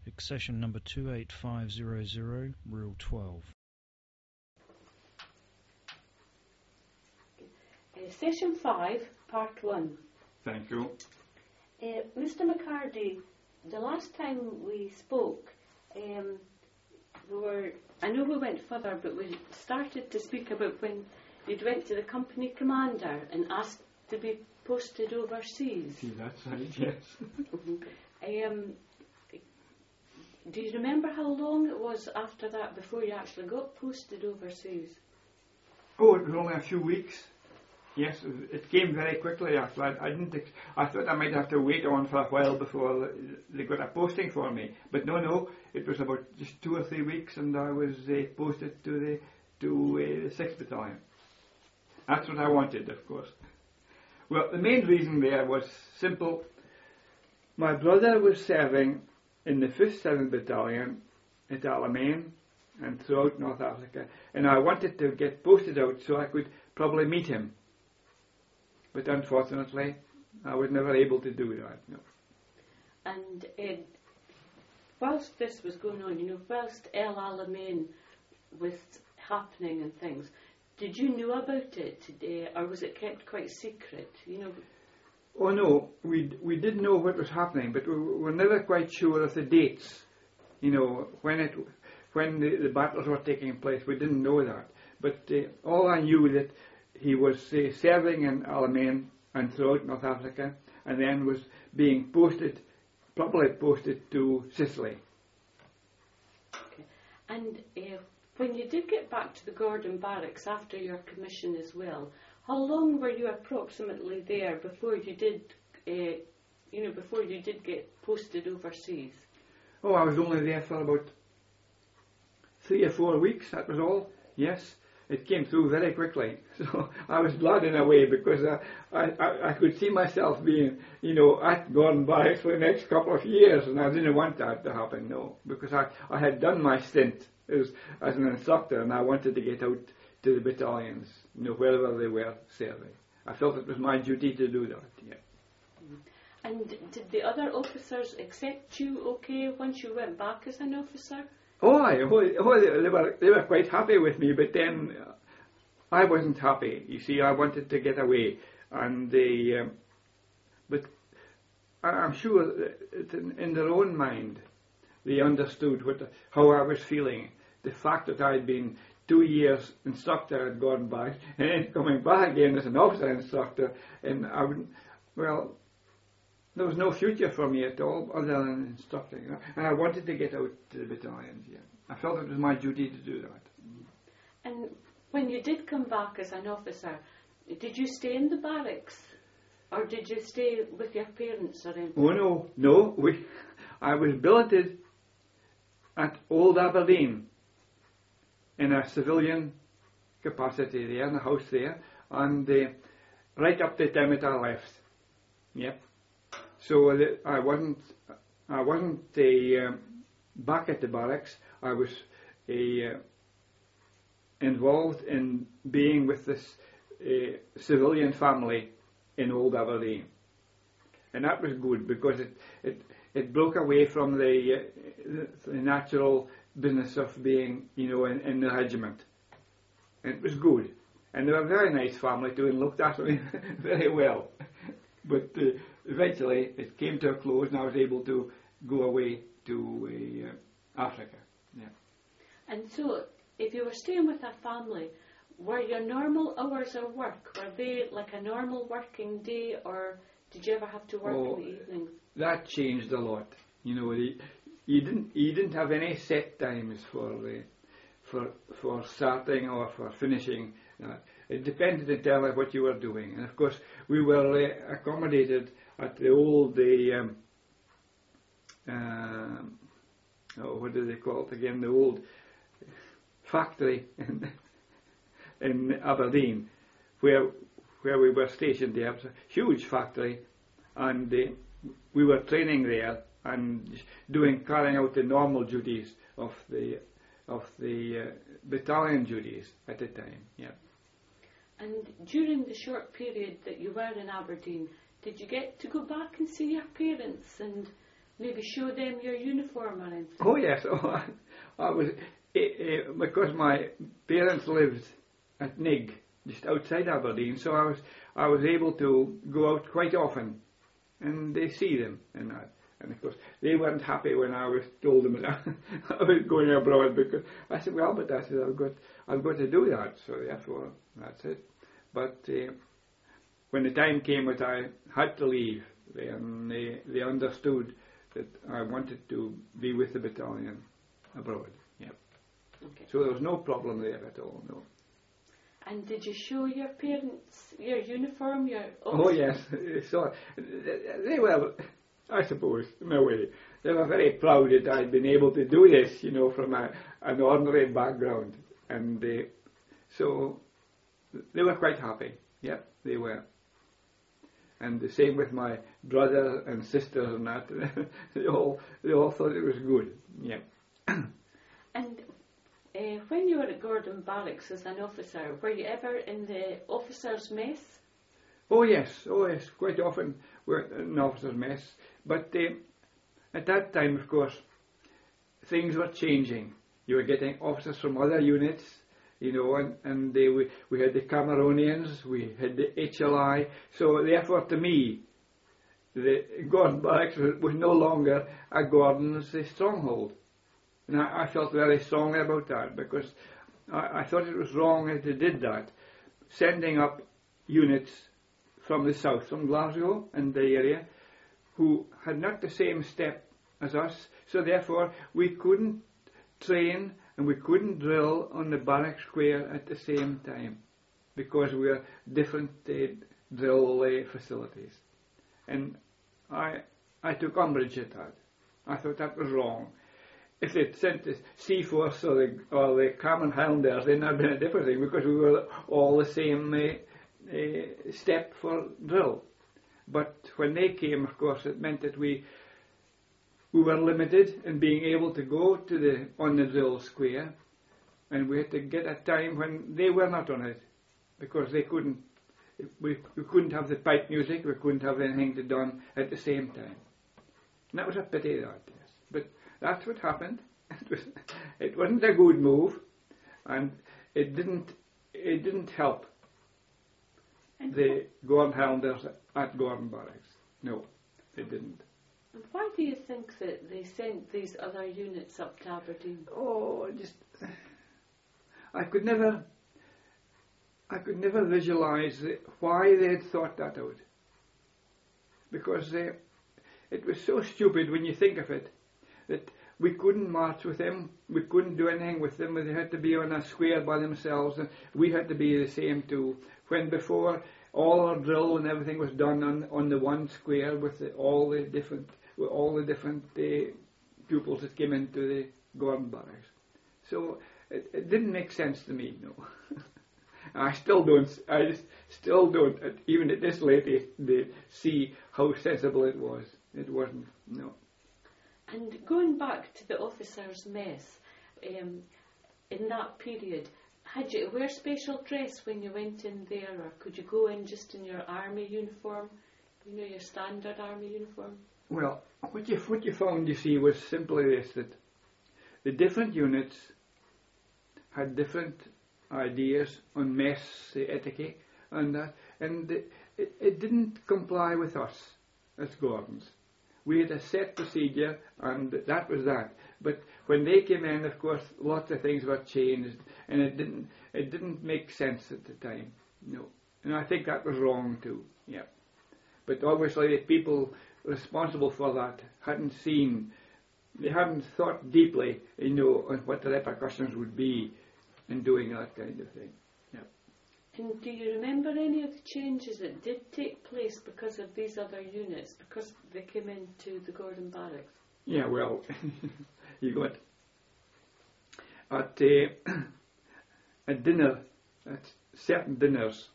accession number 28500, rule 12. Session 5, part 1. Thank you. Mr. McCarty, the last time we spoke, I know we went further, but we started to speak about when you'd went to the company commander and asked to be posted overseas. See, that's right, yes. Do you remember how long it was after that before you actually got posted overseas? Oh, it was only a few weeks. Yes, it came very quickly after. I thought I might have to wait on for a while before they got a posting for me. But no, it was about just 2 or 3 weeks, and I was posted to the 6th Battalion. That's what I wanted, of course. Well, the main reason there was simple. My brother was serving in the 5th 7th Battalion at Alamein and throughout North Africa, and I wanted to get posted out so I could probably meet him. But unfortunately, I was never able to do that, no. And whilst this was going on, whilst El Alamein was happening and things, did you know about it, or was it kept quite secret, Oh no, we did know what was happening, but we were never quite sure of the dates, when the battles were taking place. We didn't know that. But all I knew that he was serving in Alamein and throughout North Africa, and then was being probably posted to Sicily. Okay. And when you did get back to the Gordon Barracks after your commission as well, how long were you approximately there before you did, get posted overseas? Oh, I was only there for about 3 or 4 weeks. That was all. Yes. It came through very quickly, so I was glad in a way, because I could see myself being, at Gordon Barracks for the next couple of years, and I didn't want that to happen, no, because I had done my stint as an instructor, and I wanted to get out to the battalions, wherever they were serving. I felt it was my duty to do that, yeah. And did the other officers accept you okay once you went back as an officer? They were quite happy with me, but then I wasn't happy. You see, I wanted to get away, and but I'm sure that in their own mind, they understood how I was feeling. The fact that I'd been 2 years instructor at Gordon Barracks, and then coming back again as an officer instructor, and there was no future for me at all other than instructing. And I wanted to get out to the battalions, yeah. I felt it was my duty to do that. And when you did come back as an officer, did you stay in the barracks? Or did you stay with your parents or anything? Oh, no. I was billeted at Old Aberdeen in a civilian capacity there, in the house there, and right up to the time that I left. Yep. So I wasn't back at the barracks. I was involved in being with this civilian family in Old Aberdeen, and that was good, because it broke away from the natural business of being, in the regiment. And it was good, and they were a very nice family too, and looked after me very well. But eventually it came to a close, and I was able to go away to Africa. Yeah. And so, if you were staying with a family, were your normal hours of work, were they like a normal working day, or did you ever have to work in the evenings? That changed a lot. You didn't have any set times for starting or for finishing. It depended entirely on what you were doing. And of course, we were accommodated at the old, what do they call it again? The old factory in Aberdeen, where we were stationed there. It was a huge factory, and we were training there and carrying out the normal duties of the battalion duties at the time. Yeah. And during the short period that you were in Aberdeen, did you get to go back and see your parents and maybe show them your uniform or anything? Oh yes, I was because my parents lived at Nig, just outside Aberdeen, so I was able to go out quite often and see them and that. And of course, they weren't happy when I was told them that I was going abroad, because I said, well, but I said I've got to do that, so therefore that's it. But when the time came that I had to leave, then they understood that I wanted to be with the battalion abroad. Yep. Okay. So there was no problem there at all. No. And did you show your parents your uniform? Oh yes, so they were, I suppose, in a way, they were very proud that I'd been able to do this, from an ordinary background, and so they were quite happy. Yep, they were. And the same with my brother and sisters and that. they all thought it was good. Yeah. And when you were at Gordon Barracks as an officer, were you ever in the officers' mess? Oh yes, quite often we're in the officers' mess. But at that time, of course, things were changing. You were getting officers from other units, and we had the Cameronians, we had the HLI. So therefore, to me, the Gordon Barracks was no longer a Gordon's stronghold. And I felt very strongly about that, because I thought it was wrong that they did that, sending up units from the south, from Glasgow and the area, who had not the same step as us, so therefore we couldn't train and we couldn't drill on the barrack square at the same time, because we were different drill facilities. And I took umbrage at that. I thought that was wrong. If they'd sent the Seaforth or the Cameron Highlanders, then that'd been a different thing, because we were all the same step for drill. But when they came, of course, it meant that we were limited in being able to go on the drill square, and we had to get a time when they were not on it, because they couldn't. We couldn't have the pipe music, we couldn't have anything to done at the same time. And that was a pity, that, yes. But that's what happened. It wasn't a good move, and it didn't help the Gordon Highlanders at Gordon Barracks. No, it didn't. And why do you think that they sent these other units up to Aberdeen? Oh, I could never visualise why they had thought that out. Because it was so stupid when you think of it, that we couldn't march with them, we couldn't do anything with them, they had to be on a square by themselves, and we had to be the same too. When before all our drill and everything was done on the one square with all the different pupils that came into the Gordon Barracks. So it didn't make sense to me, no. I still don't, even at this late age, see how sensible it was. It wasn't, no. And going back to the officers' mess, in that period, had you to wear special dress when you went in there, or could you go in just in your army uniform, your standard army uniform? Well, what you found, you see, was simply this, that the different units had different ideas on mess etiquette and that, and it didn't comply with us as Gordons. We had a set procedure, and that was that. But when they came in, of course, lots of things were changed, and it didn't make sense at the time. No, and I think that was wrong too. Yeah, but obviously the people responsible for that hadn't thought deeply, on what the repercussions would be in doing that kind of thing. Yeah. And do you remember any of the changes that did take place because of these other units, because they came into the Gordon Barracks? Yeah, well, you got at dinner, at certain dinners,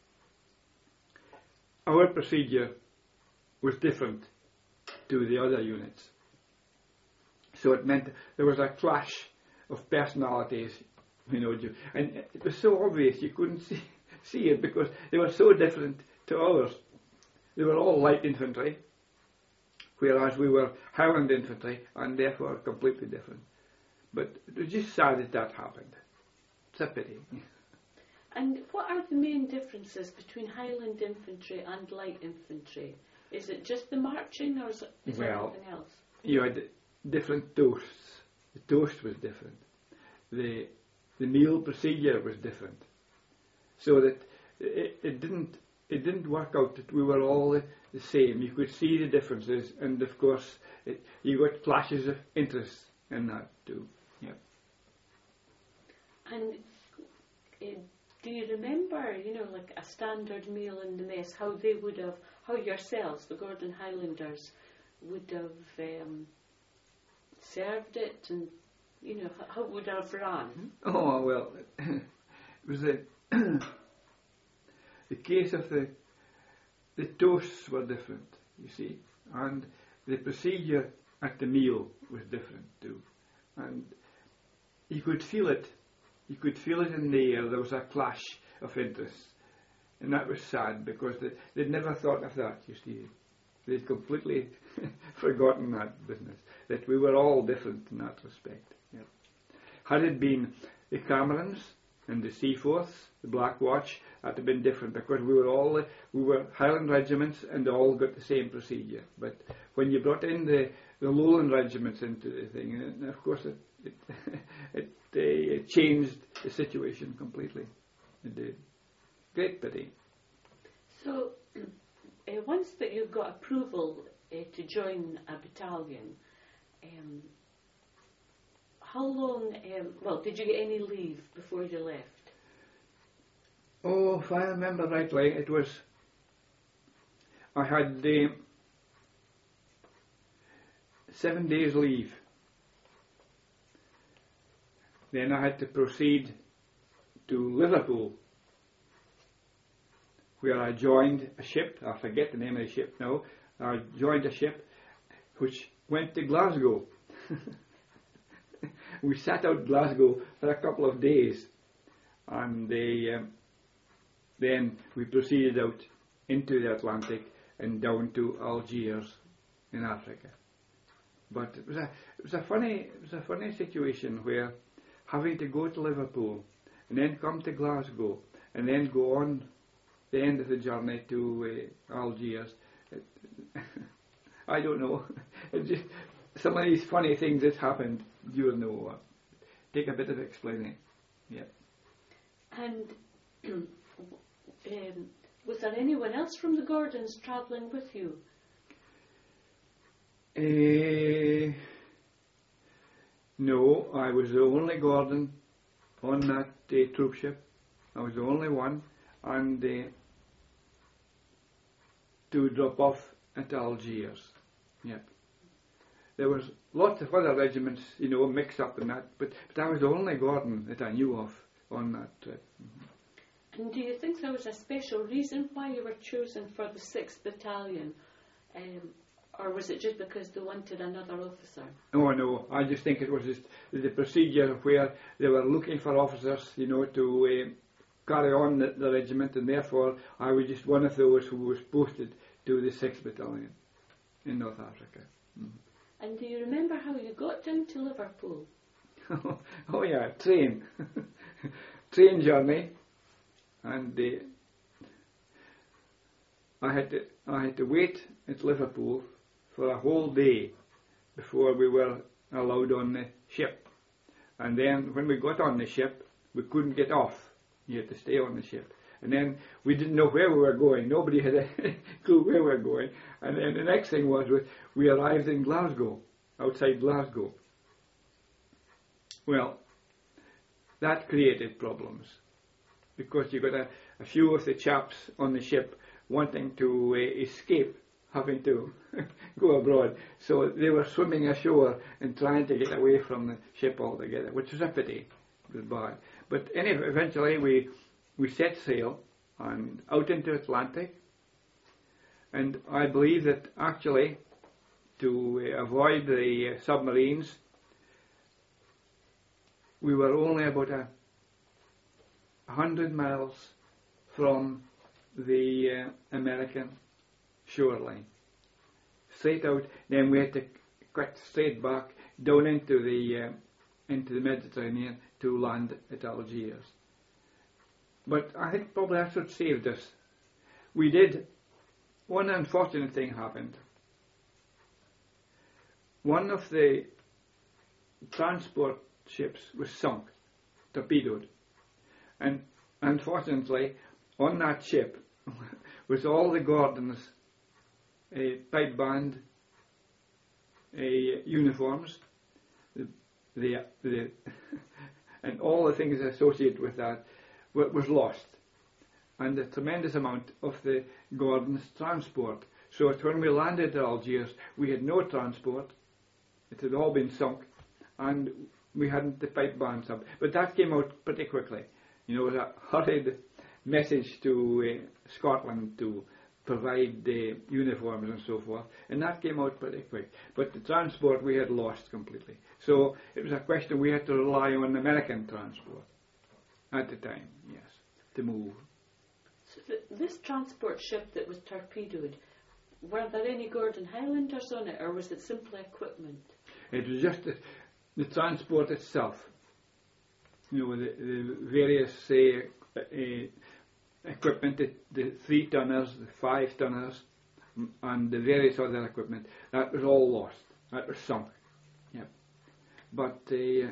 our procedure was different to the other units. So it meant there was a clash of personalities, and it was so obvious you couldn't see it, because they were so different to ours. They were all light infantry, whereas we were Highland infantry and therefore completely different. But it was just sad that that happened. It's a pity. And what are the main differences between Highland infantry and light infantry? Is it just the marching, or is there anything else? You had different toasts. The toast was different. The meal procedure was different. So that it didn't work out that we were all the same. You could see the differences, and of course you got flashes of interest in that too. Yeah. And do you remember, like a standard meal in the mess, how yourselves, the Gordon Highlanders, would have served it, and how it would have run? Oh well, it was the case of the toasts were different, you see, and the procedure at the meal was different too, and you could feel it. You could feel it in the air. There was a clash of interests, and that was sad because they'd never thought of that. You see, they'd completely forgotten that business. That we were all different in that respect. Yeah. Had it been the Camerons and the Seaforths, the Black Watch, that had been different because we were Highland regiments and all got the same procedure. But when you brought in the Lowland regiments into the thing, of course it changed the situation completely. It did. Great pity. So, once that you got approval to join a battalion, how long, did you get any leave before you left? Oh, if I remember rightly, I had 7 days leave. Then I had to proceed to Liverpool, where I joined a ship. I forget the name of the ship now. I joined a ship which went to Glasgow. We sat out Glasgow for a couple of days, and then we proceeded out into the Atlantic and down to Algiers in Africa. But it was a funny situation where having to go to Liverpool and then come to Glasgow and then go on the end of the journey to Algiers. I don't know. It just some of these funny things that happened during the war. Take a bit of explaining. Yeah. And was there anyone else from the Gordons travelling with you? No, I was the only Gordon on that troop ship. I was the only one, and to drop off at Algiers. Yep. There was lots of other regiments, mixed up in that, but I was the only Gordon that I knew of on that trip. Mm-hmm. And do you think there was a special reason why you were chosen for the 6th Battalion? Or was it just because they wanted another officer? Oh no, I just think it was just the procedure where they were looking for officers, to carry on the regiment, and therefore I was just one of those who was posted to the 6th Battalion in North Africa. Mm-hmm. And do you remember how you got down to Liverpool? Oh yeah, train. Train journey, and I had to wait at Liverpool for a whole day before we were allowed on the ship. And then when we got on the ship, we couldn't get off. You had to stay on the ship. And then we didn't know where we were going. Nobody had a clue where we were going. And then the next thing was we arrived in Glasgow, outside Glasgow. Well, that created problems, because you got a few of the chaps on the ship wanting to escape having to go abroad. So they were swimming ashore and trying to get away from the ship altogether, which was a pity. It was bad. But anyway, eventually we set sail and out into the Atlantic. And I believe that actually to avoid the submarines, we were only about 100 miles from the American shoreline. straight out. Then we had to cut straight back down into the Mediterranean to land at Algiers. But I think probably that's what saved us. One unfortunate thing happened. One of the transport ships was sunk, torpedoed. And unfortunately, on that ship was all the Gordons, pipe band, uniforms, the and all the things associated with that was lost. And a tremendous amount of the Gordons' transport. So when we landed at Algiers, we had no transport. It had all been sunk, and we hadn't the pipe bands up. But that came out pretty quickly. You know, it was a hurried message to Scotland to provide the uniforms and so forth, and that came out pretty quick. But the transport we had lost completely. So it was a question we had to rely on American transport at the time, yes, to move. So this transport ship that was torpedoed, were there any Gordon Highlanders on it, or was it simply equipment? It was just the transport itself. You know, the various equipment, the 3-tonners, the 5-tonners, and the various other equipment, that was all lost. That was sunk. Yeah. But we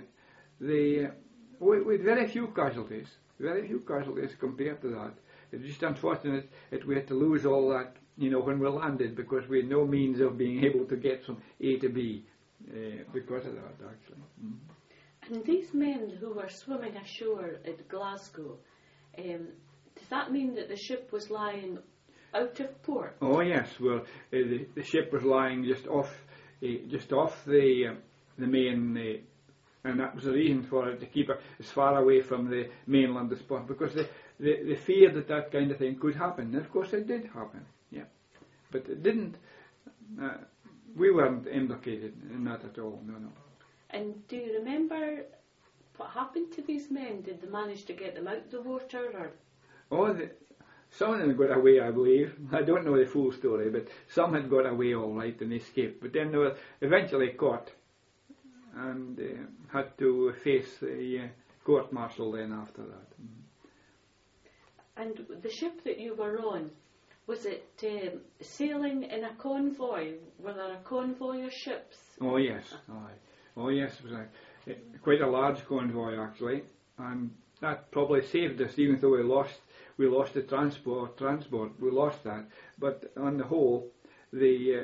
had very few casualties compared to that. It was just unfortunate that we had to lose all that, you know, when we landed, because we had no means of being able to get from A to B because of that, actually. Mm-hmm. And these men who were swimming ashore at Glasgow, does that mean that the ship was lying out of port? Oh yes, well, the ship was lying just off the main, and that was the reason for it, to keep it as far away from the mainland as possible, because they feared that kind of thing could happen. And of course it did happen, yeah. But it didn't, we weren't implicated in that at all, no. And do you remember what happened to these men? Did they manage to get them out of the water, or? Oh, some of them got away, I believe. I don't know the full story, but some had got away all right and escaped. But then they were eventually caught and had to face the court-martial then after that. And the ship that you were on, was it sailing in a convoy? Were there a convoy of ships? Oh yes, oh yes, it was quite a large convoy actually, and that probably saved us, even though we lost the transport, we lost that. But on the whole, the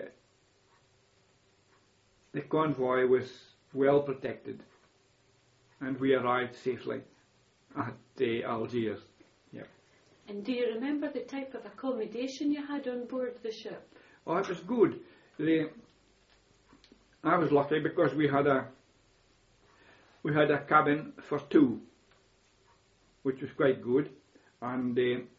convoy was well protected, and we arrived safely at Algiers. Yeah. And do you remember the type of accommodation you had on board the ship? Oh, it was good. I was lucky because we had a cabin for two, which was quite good, and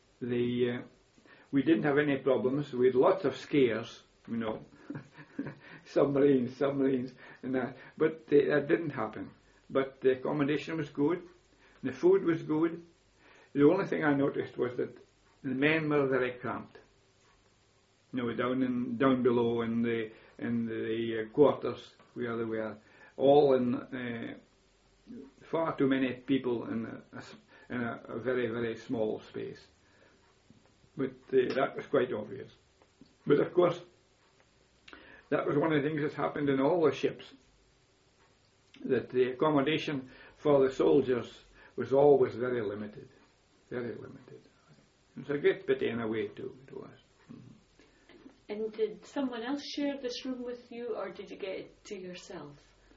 we didn't have any problems. We had lots of scares, you know, submarines, and that, but that didn't happen. But the accommodation was good, the food was good. The only thing I noticed was that the men were very cramped. You know, down below in the quarters where they were, all in far too many people in a very, very small space. But that was quite obvious. But of course, that was one of the things that happened in all the ships, that the accommodation for the soldiers was always very limited. Very limited. It's a great pity in a way too, it was. And did someone else share this room with you, or did you get it to yourself?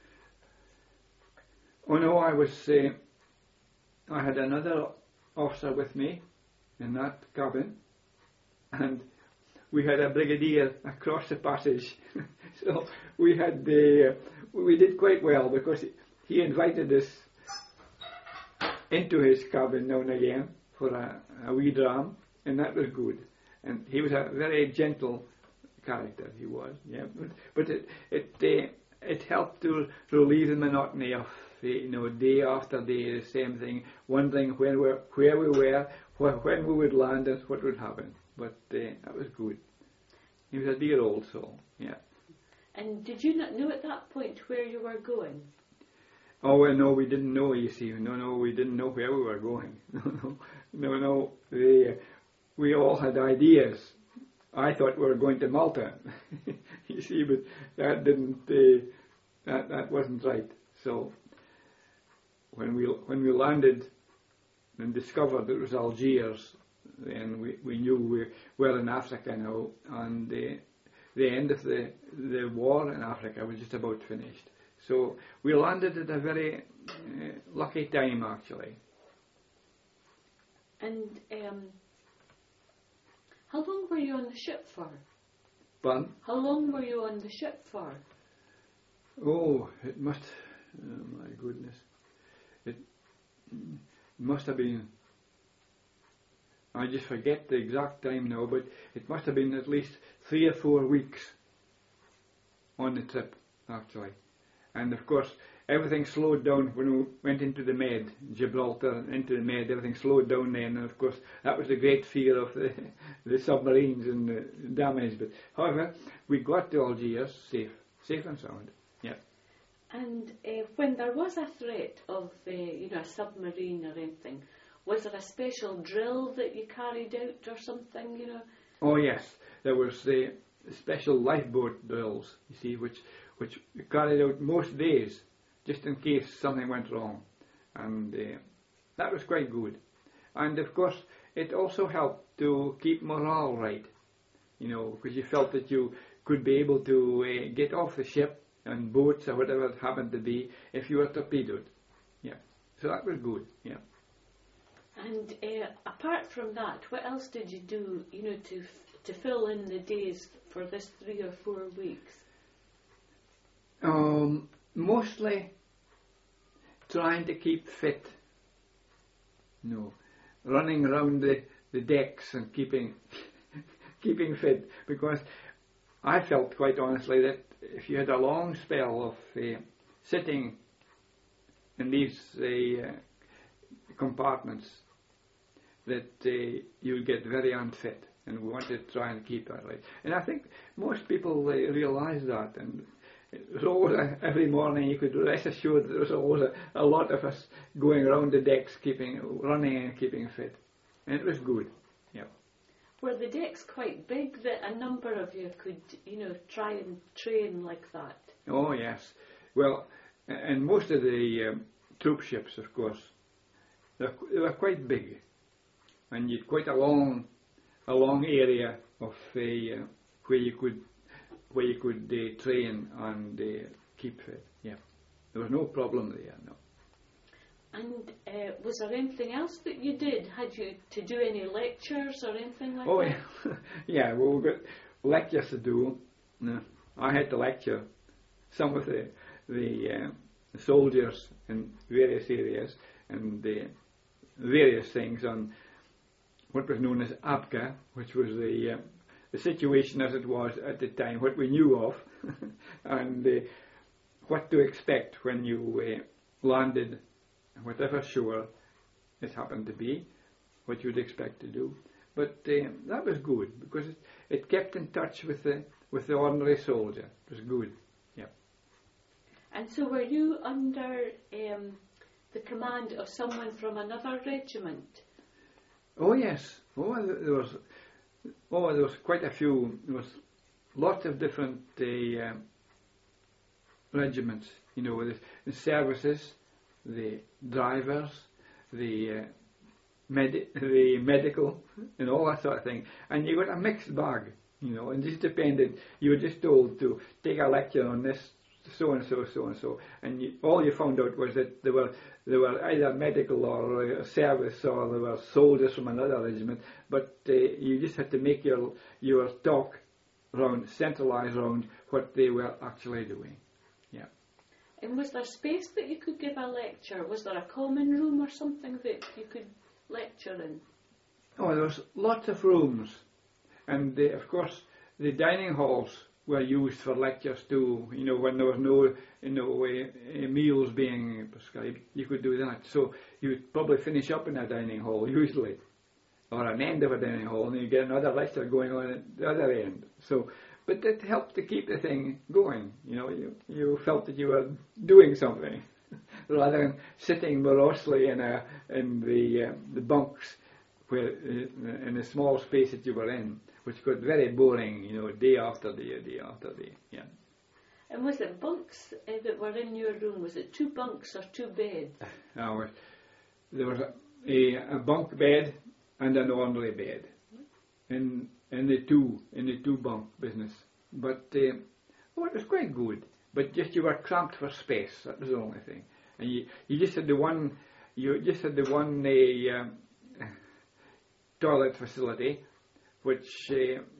Oh no, I had another officer with me in that cabin, and we had a brigadier across the passage. So we did quite well, because he invited us into his cabin now and again for a wee dram, and that was good. And he was a very gentle character, he was, yeah. But it helped to relieve the monotony of, you know, day after day, the same thing, wondering where we were, when we would land and what would happen. But that was good. He was a dear old soul, yeah. And did you not know at that point where you were going? Oh, well, no, we didn't know, you see. No, we didn't know where we were going. No. We all had ideas. I thought we were going to Malta, you see, but that didn't, that wasn't right. So when we landed and discovered it was Algiers, then we knew we were in Africa now, and the end of the war in Africa was just about finished. So we landed at a very lucky time, actually. And how long were you on the ship for? But How long were you on the ship for? oh, it must, my goodness, it must have been, I just forget the exact time now, but it must have been at least 3 or 4 weeks on the trip, actually. And of course, everything slowed down when we went into the Med, Gibraltar, into the Med, everything slowed down then, and of course, that was the great fear of the submarines and the damage. But however, we got to Algiers safe and sound. Yeah. And when there was a threat of, a submarine or anything, was there a special drill that you carried out or something, Oh yes, there was the special lifeboat drills, you see, which we carried out most days, just in case something went wrong, and that was quite good. And of course, it also helped to keep morale right, because you felt that you could be able to get off the ship and boats or whatever it happened to be if you were torpedoed. Yeah, so that was good. Yeah. And apart from that, what else did you do, to fill in the days for this 3 or 4 weeks? Mostly trying to keep fit. Running around the decks and keeping fit, because I felt quite honestly that if you had a long spell of sitting in these compartments, that you would get very unfit, and we wanted to try and keep that right. And I think most people realise that, and it was always every morning you could rest assured that there was always a lot of us going around the decks, running and keeping fit, and it was good. Yeah. Were the decks quite big that a number of you could, try and train like that? Oh yes. Well, and most of the troop ships, of course, they were quite big, and you'd quite a long area of where you could train and keep fit. Yeah, there was no problem there. No. And was there anything else that you did? Had you to do any lectures or anything like that? Oh yeah, yeah. Well, we got lectures to do. No, I had to lecture some of the soldiers in various areas and various things on what was known as APCA, which was the situation as it was at the time, what we knew of, and what to expect when you landed, whatever shore it happened to be, what you'd expect to do. But that was good, because it kept in touch with the ordinary soldier. It was good, yeah. And so were you under the command of someone from another regiment? Oh yes. There was quite a few. There was lots of different regiments. With the services, the drivers, the medical, and all that sort of thing. And you got a mixed bag. And just depended. You were just told to take a lecture on this, so and so, and all you found out was that they were either medical or service, or they were soldiers from another regiment. But you just had to make your talk centralised around what they were actually doing. Yeah. And was there space that you could give a lecture? Was there a common room or something that you could lecture in? Oh, there was lots of rooms, and of course the dining halls were used for lectures too. When there was no meals being prescribed, you could do that. So you would probably finish up in a dining hall usually, or an end of a dining hall, and you get another lecture going on at the other end. So but it helped to keep the thing going. You know, you felt that you were doing something rather than sitting morosely in the bunks where in the small space that you were in, which got very boring. You know, day after day, day after day. Yeah. And was it bunks that were in your room? Was it 2 bunks or 2 beds? There was a bunk bed and an ordinary bed in the two bunk business. But it was quite good. But just you were cramped for space. That was the only thing. And you just had the one toilet facility, which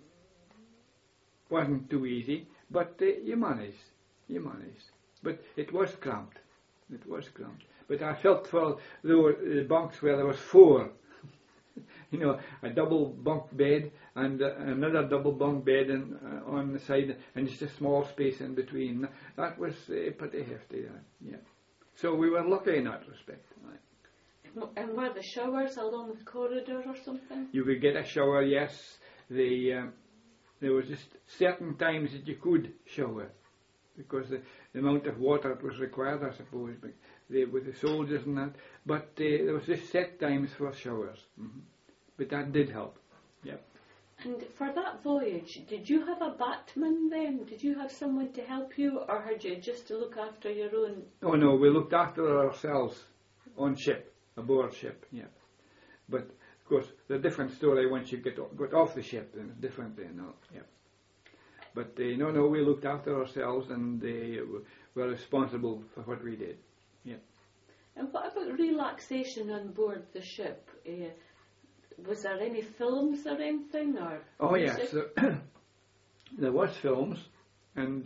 wasn't too easy. But you managed. But it was cramped. But I felt for the bunks where there was 4, you know, a double bunk bed and another double bunk bed on the side, and just a small space in between. That was pretty hefty. Yeah. So we were lucky in that respect. Right. And were the showers along the corridor or something? You could get a shower, yes. There was just certain times that you could shower, because the amount of water that was required, I suppose, with the soldiers and that. But there was just set times for showers. Mm-hmm. But that did help. Yeah. And for that voyage, did you have a batman then? Did you have someone to help you, or had you just to look after your own? Oh no, we looked after ourselves on ship, aboard ship. Yeah. But of course, the different story once you got off the ship, then it's different then. No, yeah. But no, we looked after ourselves, and were responsible for what we did. Yeah. And what about relaxation on board the ship? Was there any films or anything, or? Oh yes, there was films, and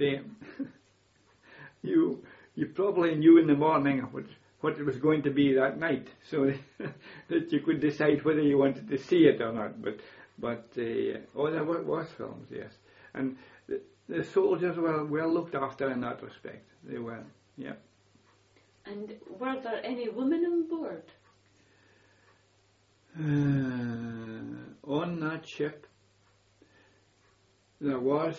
you probably knew in the morning what it was going to be that night, so that you could decide whether you wanted to see it or not. But there was films, yes, and the soldiers were well looked after in that respect. They were, yeah. And were there any women on board? On that ship, there was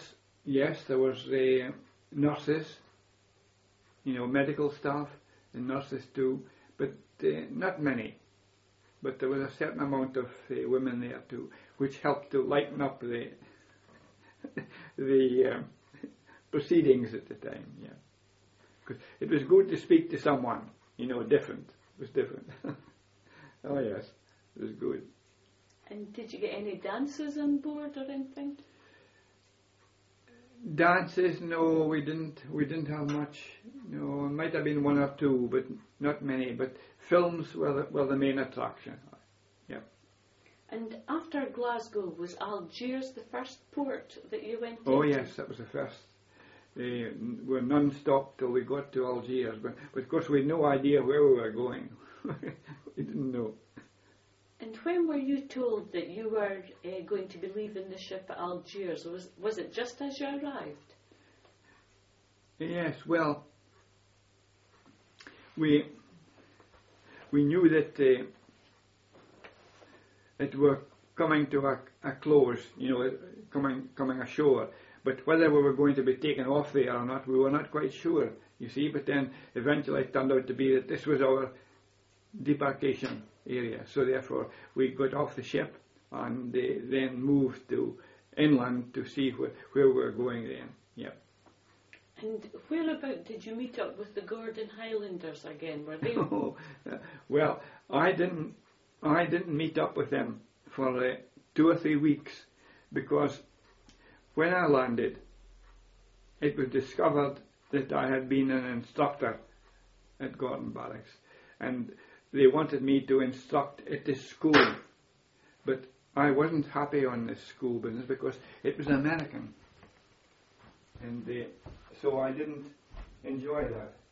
nurses, you know, medical staff, and nurses too, but not many. But there was a certain amount of women there too, which helped to lighten up the proceedings at the time. Yeah, because it was good to speak to someone, you know, different. It was different. Oh yes, it was good. And did you get any dances on board or anything? Dances? No, we didn't. We didn't have much. No, it might have been 1 or 2, but not many. But films were the main attraction. Yeah. And after Glasgow, was Algiers the first port that you went to? Oh yes, that was the first. We were non-stop till we got to Algiers, but of course we had no idea where we were going. We didn't know. And when were you told that you were going to be leaving the ship at Algiers? Was it just as you arrived? Yes, well, we knew that it were coming to a close, you know, coming ashore. But whether we were going to be taken off there or not, we were not quite sure, you see. But then eventually it turned out to be that this was our debarkation area. So therefore we got off the ship and then moved to inland to see where we were going then. Yeah. And whereabout did you meet up with the Gordon Highlanders again? Were they? Oh, well, I didn't meet up with them for 2 or 3 weeks, because when I landed, it was discovered that I had been an instructor at Gordon Barracks, and they wanted me to instruct at this school, but I wasn't happy on this school business because it was American, and so I didn't enjoy that.